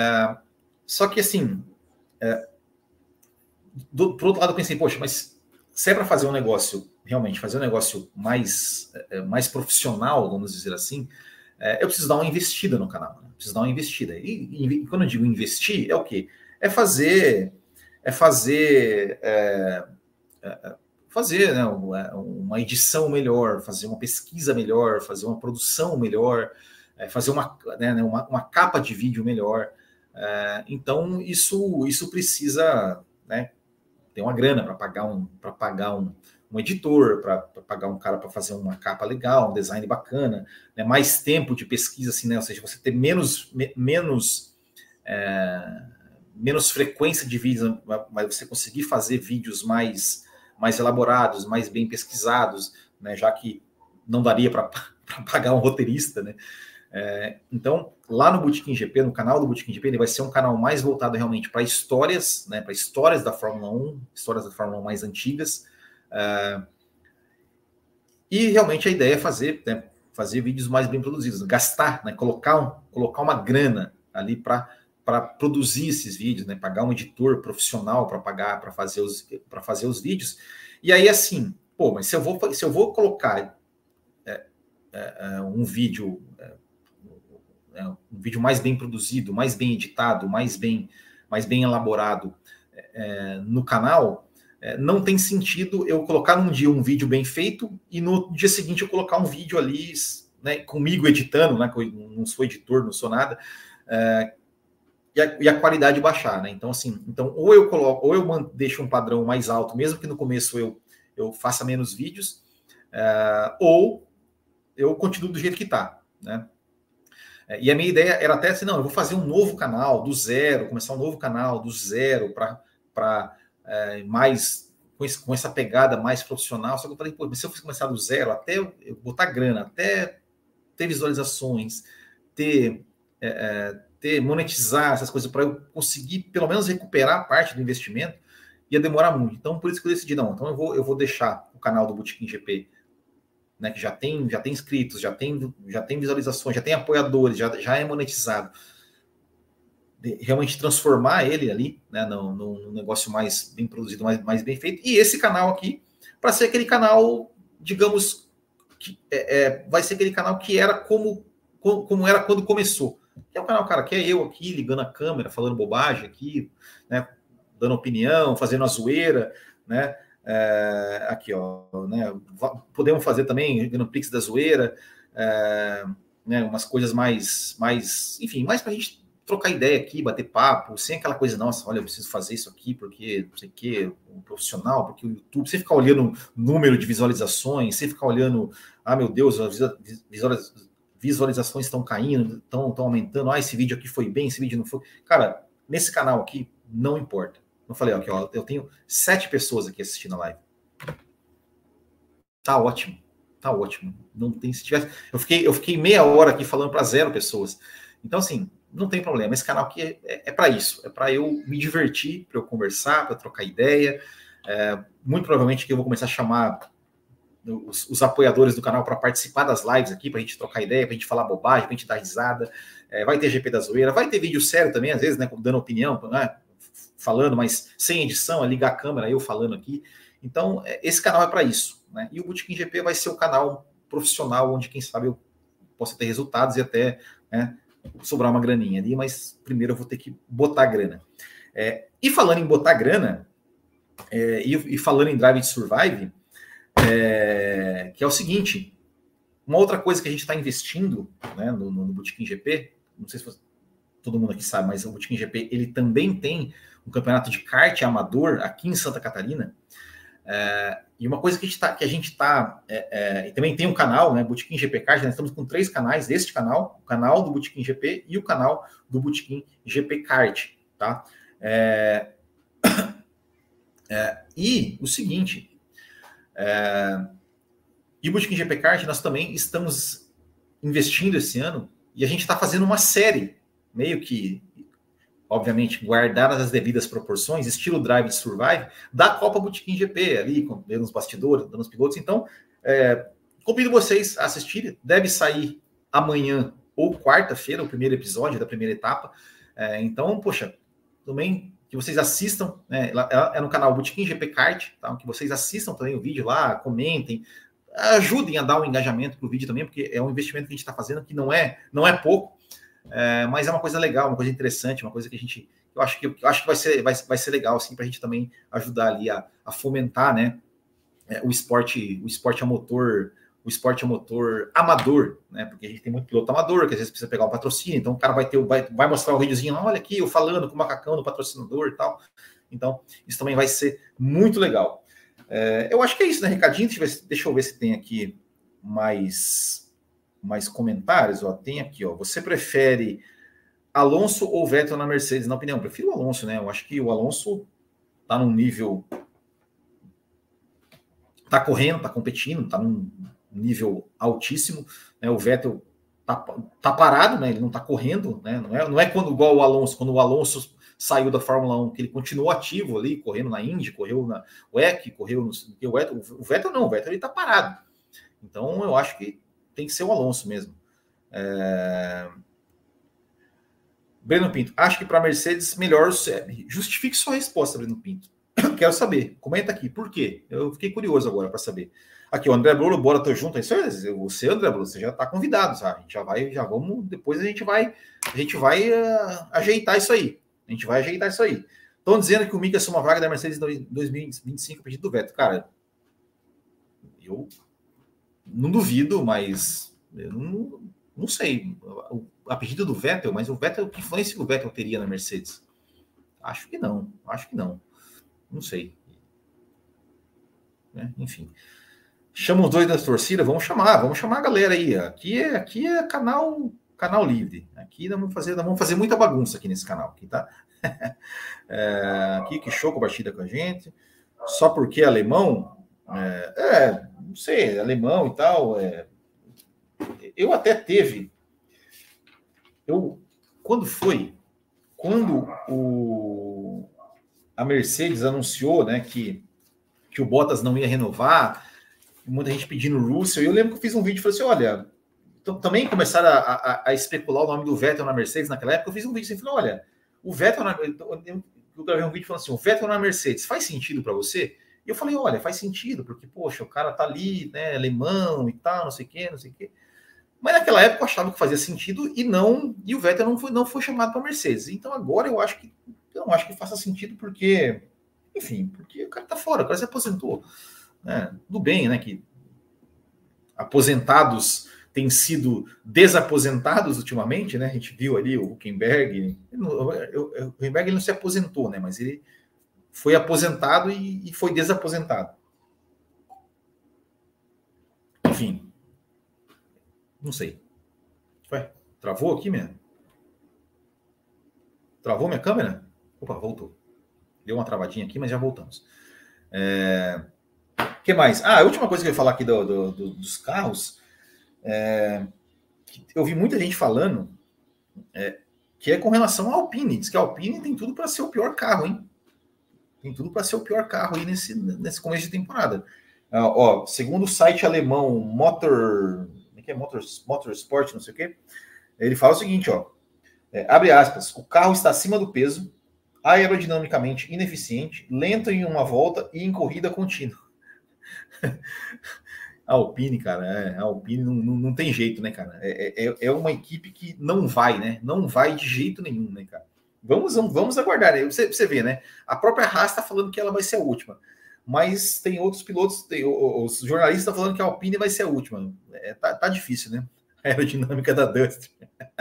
Só que, assim, por outro lado, eu pensei, poxa, mas se é para fazer um negócio, realmente, fazer um negócio mais profissional, vamos dizer assim, eu preciso dar uma investida no canal, né? Preciso dar uma investida. E quando eu digo investir, é o quê? É fazer né, uma edição melhor, fazer uma pesquisa melhor, fazer uma produção melhor, fazer uma capa de vídeo melhor. Então, isso precisa, né, ter uma grana para pagar um editor, para pagar um cara para fazer uma capa legal, um design bacana, né, mais tempo de pesquisa, assim, né, ou seja, você ter menos frequência de vídeos, mas você conseguir fazer vídeos mais elaborados, mais bem pesquisados, né, já que não daria para pagar um roteirista, né? Então, lá no Botequim GP, no canal do Botequim GP, ele vai ser um canal mais voltado realmente para histórias, né, para histórias da Fórmula 1, histórias da Fórmula 1 mais antigas. E realmente a ideia é fazer vídeos mais bem produzidos, gastar, né, colocar uma grana ali para produzir esses vídeos, né, pagar um editor profissional para fazer os vídeos. E aí, assim, mas se eu vou colocar um vídeo mais bem produzido, mais bem editado, mais bem elaborado no canal, não tem sentido eu colocar num dia um vídeo bem feito e no dia seguinte eu colocar um vídeo ali, né, comigo editando, né, que eu não sou editor, não sou nada, e a qualidade baixar, né? Então, assim, ou eu deixo um padrão mais alto, mesmo que no começo eu faça menos vídeos, ou eu continuo do jeito que está, né? E a minha ideia era até assim, não, eu vou fazer um novo canal do zero, começar um novo canal do zero para mais com essa pegada mais profissional. Só que eu falei, mas se eu começar do zero, até eu botar grana, até ter visualizações, ter monetizar essas coisas para eu conseguir pelo menos recuperar parte do investimento, ia demorar muito. Então, por isso que eu decidi, não, então eu vou deixar o canal do Botequim GP, né, que já tem inscritos, já tem visualizações, já tem apoiadores, já é monetizado, realmente transformar ele ali, né, num negócio mais bem produzido, mais bem feito, e esse canal aqui, para ser aquele canal, digamos, que vai ser aquele canal que era como era quando começou, que é o canal, cara, que é eu aqui, ligando a câmera, falando bobagem aqui, né, dando opinião, fazendo a zoeira, né, aqui, ó, né, podemos fazer também no Pix da zoeira, né, umas coisas mais, enfim, mais para a gente trocar ideia aqui, bater papo, sem aquela coisa, nossa, olha, eu preciso fazer isso aqui porque, não sei o que, um profissional, porque o YouTube, você ficar olhando número de visualizações, você ficar olhando, meu Deus, as visualizações estão caindo, estão aumentando, esse vídeo aqui foi bem, esse vídeo não foi. Cara, nesse canal aqui, não importa. Eu falei, aqui, ó, eu tenho 7 pessoas aqui assistindo a live. Tá ótimo. Não tem, se tivesse, eu fiquei meia hora aqui falando para 0 pessoas. Então, assim, não tem problema. Esse canal aqui é para isso. É para eu me divertir, para eu conversar, para trocar ideia. Muito provavelmente que eu vou começar a chamar os apoiadores do canal para participar das lives aqui, para a gente trocar ideia, para a gente falar bobagem, para a gente dar risada. Vai ter GP da Zoeira, vai ter vídeo sério também, às vezes, né, dando opinião, né, falando, mas sem edição, ligar a câmera, eu falando aqui. Então, esse canal é para isso, né? E o Botequim GP vai ser o canal profissional, onde, quem sabe, eu possa ter resultados e até, né, sobrar uma graninha ali, mas primeiro eu vou ter que botar grana. E falando em botar grana, e falando em Drive to Survive, que é o seguinte, uma outra coisa que a gente está investindo, né, no Botequim GP, não sei se todo mundo aqui sabe, mas o Botequim GP ele também tem um campeonato de kart amador aqui em Santa Catarina. E uma coisa que a gente está e também tem um canal, né, Botequim GP Kart, nós estamos com 3 canais, este canal, o canal do Botequim GP e o canal do Botequim GP Kart, tá? E o seguinte, e o Botequim GP Kart nós também estamos investindo esse ano e a gente está fazendo uma série, meio que, obviamente, guardadas as devidas proporções, estilo Drive to Survive, da Copa Botequim GP, ali, dando os bastidores, dando os pilotos. Então, convido vocês a assistirem. Deve sair amanhã ou quarta-feira, o primeiro episódio da primeira etapa. Então, poxa, também que vocês assistam, né? Ela é no canal Botequim GP Kart, tá? Que vocês assistam também o vídeo lá, comentem, ajudem a dar um engajamento pro vídeo também, porque é um investimento que a gente está fazendo que não é pouco, mas é uma coisa legal, uma coisa interessante, uma coisa que a gente, eu acho que vai ser legal assim para a gente também ajudar ali a fomentar, né? O esporte a motor. O esporte a motor amador, né? Porque a gente tem muito piloto amador, que às vezes precisa pegar um patrocínio, então o cara vai mostrar o videozinho, olha aqui, eu falando com o macacão do patrocinador e tal. Então, isso também vai ser muito legal. Eu acho que é isso, né, recadinho? Deixa eu ver se tem aqui mais comentários. Ó. Tem aqui, ó. Você prefere Alonso ou Vettel na Mercedes? Na opinião, eu prefiro o Alonso, né? Eu acho que o Alonso tá num nível... Tá correndo, tá competindo, tá num nível altíssimo, né? O Vettel tá parado, né? Ele não tá correndo, né? Não é quando igual o Alonso, quando o Alonso saiu da Fórmula 1, que ele continuou ativo ali, correndo na Indy, correu na WEC, correu no... O Vettel não, o Vettel ele tá parado. Então eu acho que tem que ser o Alonso mesmo. Breno Pinto, acho que para Mercedes melhor o Seb. Justifique sua resposta, Breno Pinto. Quero saber, comenta aqui, por quê? Eu fiquei curioso agora para saber. Aqui, o André Bruno, bora, tô junto. Você, André Bruno, você já está convidado, sabe? A gente já vamos, depois a gente vai ajeitar isso aí. A gente vai ajeitar isso aí. Estão dizendo que o Mika é uma vaga da Mercedes em 2025, pedido do Vettel. Cara, eu não duvido, mas eu não sei. A pedido do Vettel, mas o Vettel, que influência o Vettel teria na Mercedes? Acho que não. Não sei. Enfim. Chama os dois da torcida, vamos chamar a galera aí. Aqui é canal livre. Aqui nós vamos fazer muita bagunça aqui nesse canal, aqui, tá? Aqui que show compartilha com a gente. Só porque é alemão, não sei, alemão e tal. Eu até teve. Quando foi? Quando a Mercedes anunciou, né, que o Bottas não ia renovar, muita gente pedindo Russell, e eu lembro que eu fiz um vídeo e falei assim, olha, também começaram a especular o nome do Vettel na Mercedes naquela época, eu fiz um vídeo assim, falei, olha, o Vettel, eu gravei um vídeo falando assim, o Vettel na Mercedes faz sentido para você? E eu falei, olha, faz sentido, porque, poxa, o cara tá ali, né, alemão e tal, não sei o quê. Mas naquela época eu achava que fazia sentido e o Vettel não foi chamado para Mercedes. Então agora eu não acho que faça sentido porque, enfim, porque o cara tá fora, o cara se aposentou. Tudo bem, né, que aposentados têm sido desaposentados ultimamente, né? A gente viu ali o Hülkenberg. O Hülkenberg não se aposentou, né? Mas ele foi aposentado e foi desaposentado. Enfim, não sei. Ué, travou aqui, Travou minha câmera? Opa, voltou. Deu uma travadinha aqui, mas já voltamos. O que mais? A última coisa que eu ia falar aqui dos carros, eu vi muita gente falando que é com relação à Alpine. Diz que a Alpine tem tudo para ser o pior carro, hein? Tem tudo para ser o pior carro aí nesse começo de temporada. Segundo o site alemão Motorsport, não sei o quê, ele fala o seguinte, abre aspas, o carro está acima do peso, aerodinamicamente ineficiente, lento em uma volta e em corrida contínua. A Alpine, cara, a Alpine não tem jeito, né, cara? É uma equipe que não vai, né? Não vai de jeito nenhum, né, cara? Vamos aguardar, né? Você vê, né? A própria Haas está falando que ela vai ser a última. Mas tem outros pilotos, os jornalistas estão falando que a Alpine vai ser a última. Tá difícil, né? A aerodinâmica da Duster.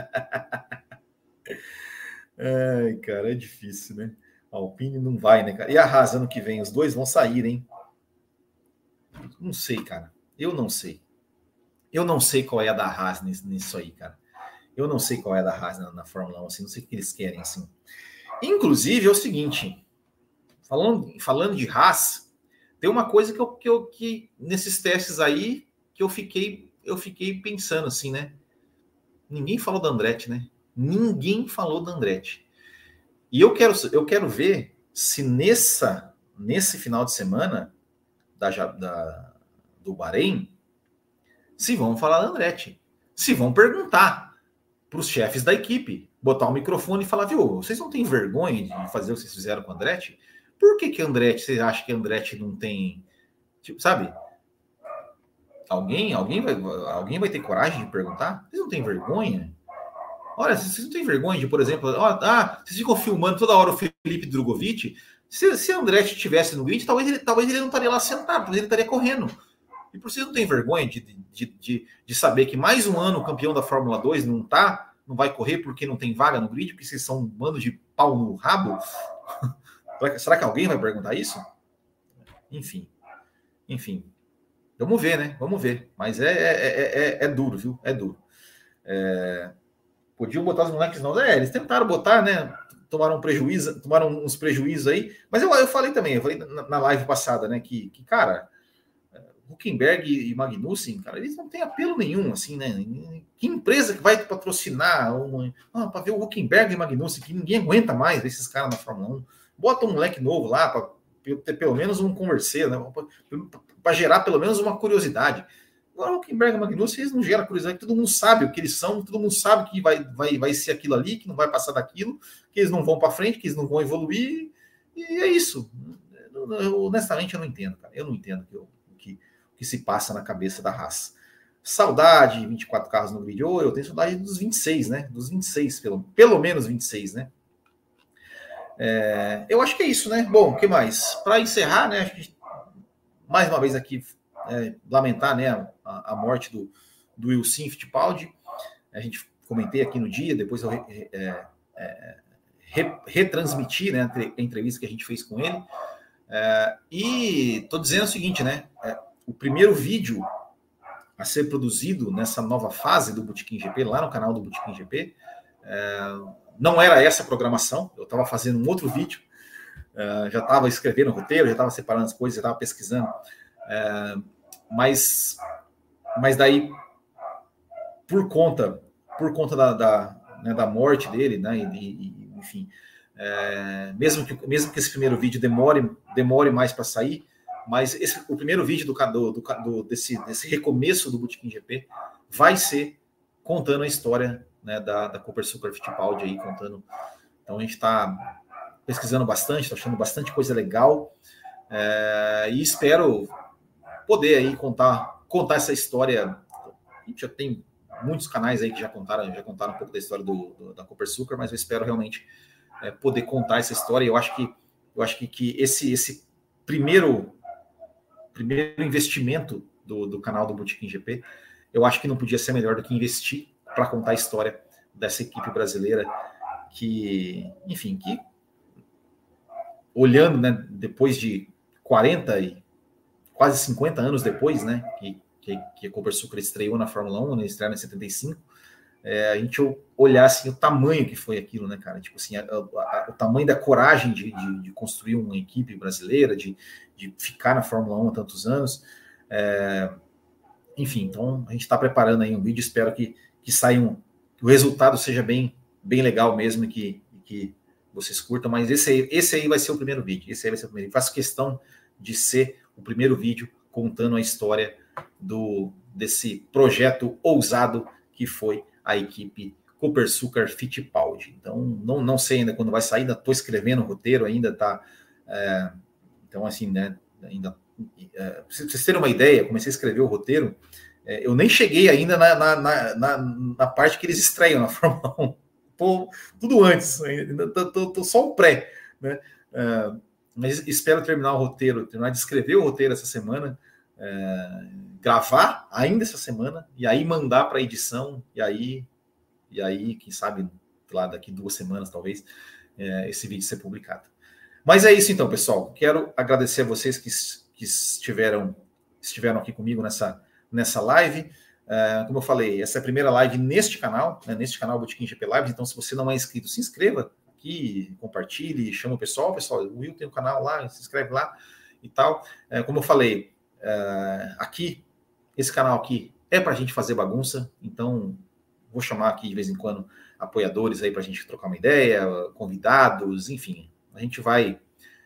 Ai, cara, é difícil, né? A Alpine não vai, né, cara? E a Haas ano que vem, os dois vão sair, hein? Não sei, cara. Eu não sei. Eu não sei qual é a da Haas nisso aí, cara. Eu não sei qual é a da Haas na Fórmula 1, assim, não sei o que eles querem, assim. Inclusive, é o seguinte, falando de Haas, tem uma coisa que nesses testes aí, que eu fiquei pensando, assim, né? Ninguém falou da Andretti, né? Ninguém falou da Andretti. E eu quero ver se nesse final de semana do Bahrein, se vão falar da Andretti. Se vão perguntar para os chefes da equipe. botar o microfone e falar, viu, vocês não têm vergonha de fazer o que vocês fizeram com o Andretti? Por que Andretti, você acha que Andretti não tem, tipo, sabe? Alguém vai ter coragem de perguntar? Vocês não têm vergonha? Olha, vocês não têm vergonha de, por exemplo, vocês ficam filmando toda hora o Felipe Drogovic. Se Andretti estivesse no grid, talvez ele não estaria lá sentado, talvez ele estaria correndo. E por vocês não têm vergonha de saber que mais um ano o campeão da Fórmula 2 não vai correr porque não tem vaga no grid, porque vocês são um bando de pau no rabo? Será que alguém vai perguntar isso? Enfim. Vamos ver, né? Vamos ver. Mas é duro, viu? É duro. Podiam botar os moleques não. Eles tentaram botar, né? Tomaram uns prejuízos aí. Mas eu falei também, na live passada, né? Que cara, Hülkenberg e Magnussen, cara, eles não têm apelo nenhum, assim, né? Que empresa que vai patrocinar para ver o Hülkenberg e Magnussen, que ninguém aguenta mais ver esses caras na Fórmula 1. Bota um moleque novo lá para ter pelo menos um converseiro, né? Para gerar pelo menos uma curiosidade. Agora, o Hülkenberg e Magnussen, eles não geram curiosidade, todo mundo sabe o que eles são, todo mundo sabe que vai ser aquilo ali, que não vai passar daquilo, que eles não vão para frente, que eles não vão evoluir, e é isso. Honestamente, eu não entendo, cara. Eu não entendo o que se passa na cabeça da Haas. Saudade, 24 carros no grid. Eu tenho saudade dos 26, né? Dos 26, pelo menos 26, né? Eu acho que é isso, né? Bom, o que mais? Para encerrar, né? A gente, mais uma vez aqui, lamentar, né, a morte do Wilson Fittipaldi. A gente comentei aqui no dia, depois eu retransmiti, né, a entrevista que a gente fez com ele. E estou dizendo o seguinte, né? O primeiro vídeo a ser produzido nessa nova fase do Botequim GP, lá no canal do Botequim GP, não era essa a programação. Eu estava fazendo um outro vídeo, já estava escrevendo o roteiro, já estava separando as coisas, já estava pesquisando. Mas daí, por conta da morte dele, né, enfim, mesmo que esse primeiro vídeo demore mais para sair, mas o primeiro vídeo desse recomeço do Botequim GP vai ser contando a história, né, da Copersucar Fittipaldi aí, contando. Então a gente está pesquisando bastante, está achando bastante coisa legal, e espero poder aí contar essa história. A gente já tem muitos canais aí que já contaram um pouco da história da Copersucar, mas eu espero realmente poder contar essa história. Eu acho que esse primeiro investimento do canal do Botequim GP, eu acho que não podia ser melhor do que investir para contar a história dessa equipe brasileira que, enfim, que olhando, né, depois de 40 e quase 50 anos depois, né, que a Copersucar estreou na Fórmula 1, né, estreou em 75, a gente olhar assim o tamanho que foi aquilo, né, cara? Tipo assim, o tamanho da coragem de construir uma equipe brasileira, de ficar na Fórmula 1 há tantos anos. Enfim, então a gente está preparando aí um vídeo, espero que saia que o resultado seja bem legal mesmo e que vocês curtam, mas esse aí vai ser o primeiro vídeo. Esse aí vai ser o primeiro. Faço questão de ser o primeiro vídeo contando a história desse projeto ousado que foi a equipe Copersucar Fittipaldi. Então, não sei ainda quando vai sair, ainda estou escrevendo o roteiro, ainda está. Então, assim, né? Ainda, pra vocês terem uma ideia, comecei a escrever o roteiro, eu nem cheguei ainda na parte que eles estreiam na Fórmula 1. Tudo antes, ainda tô só um pré, né? Mas espero terminar de escrever o roteiro essa semana, gravar ainda essa semana, e aí mandar para a edição, e aí, quem sabe, lá daqui 2 semanas, talvez, esse vídeo ser publicado. Mas é isso então, pessoal. Quero agradecer a vocês que estiveram aqui comigo nessa live. Como eu falei, essa é a primeira live neste canal, né, neste canal Botequim GP Lives. Então, se você não é inscrito, se inscreva aqui, compartilhe, chama o pessoal. Pessoal, o Will tem um canal lá, se inscreve lá e tal. Como eu falei, aqui, esse canal aqui é para a gente fazer bagunça. Então, vou chamar aqui de vez em quando apoiadores aí para a gente trocar uma ideia, convidados, enfim. A gente vai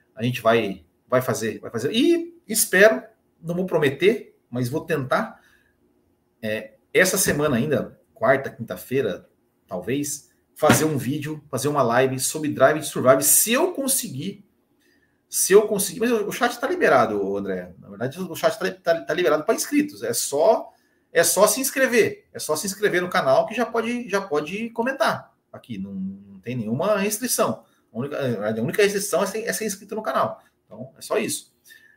fazer. E espero, não vou prometer, mas vou tentar, essa semana ainda, quarta, quinta-feira, talvez, fazer um vídeo, fazer uma live sobre Drive to Survive, se eu conseguir, mas o chat está liberado, André. Na verdade, o chat tá liberado para inscritos. É só se inscrever. É só se inscrever no canal que já pode comentar. Aqui não tem nenhuma restrição. A única restrição é ser inscrito no canal. Então, é só isso.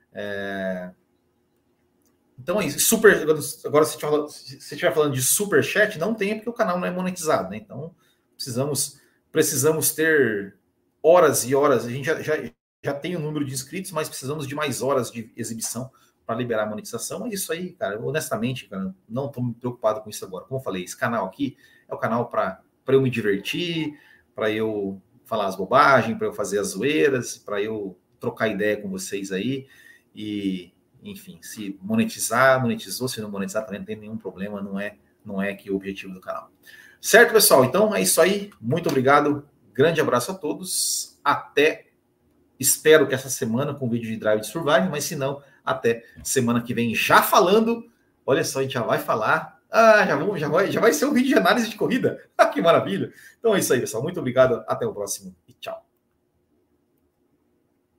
Então é isso. Agora, se você estiver falando de superchat, não tem, porque o canal não é monetizado, né? Então, precisamos ter horas e horas. A gente já tem o número de inscritos, mas precisamos de mais horas de exibição para liberar a monetização. É isso aí, cara. Honestamente, cara, não estou preocupado com isso agora. Como eu falei, esse canal aqui é o canal para eu me divertir, para eu falar as bobagens, para eu fazer as zoeiras, para eu trocar ideia com vocês aí. E, enfim, se monetizou, se não monetizar também não tem nenhum problema, não é aqui o objetivo do canal. Certo, pessoal? Então é isso aí. Muito obrigado. Grande abraço a todos. Espero que essa semana com vídeo de Drive to Survive, mas se não, até semana que vem já falando. Olha só, a gente já vai falar. Já vai ser um vídeo de análise de corrida. Que maravilha. Então é isso aí, pessoal. Muito obrigado. Até o próximo e tchau.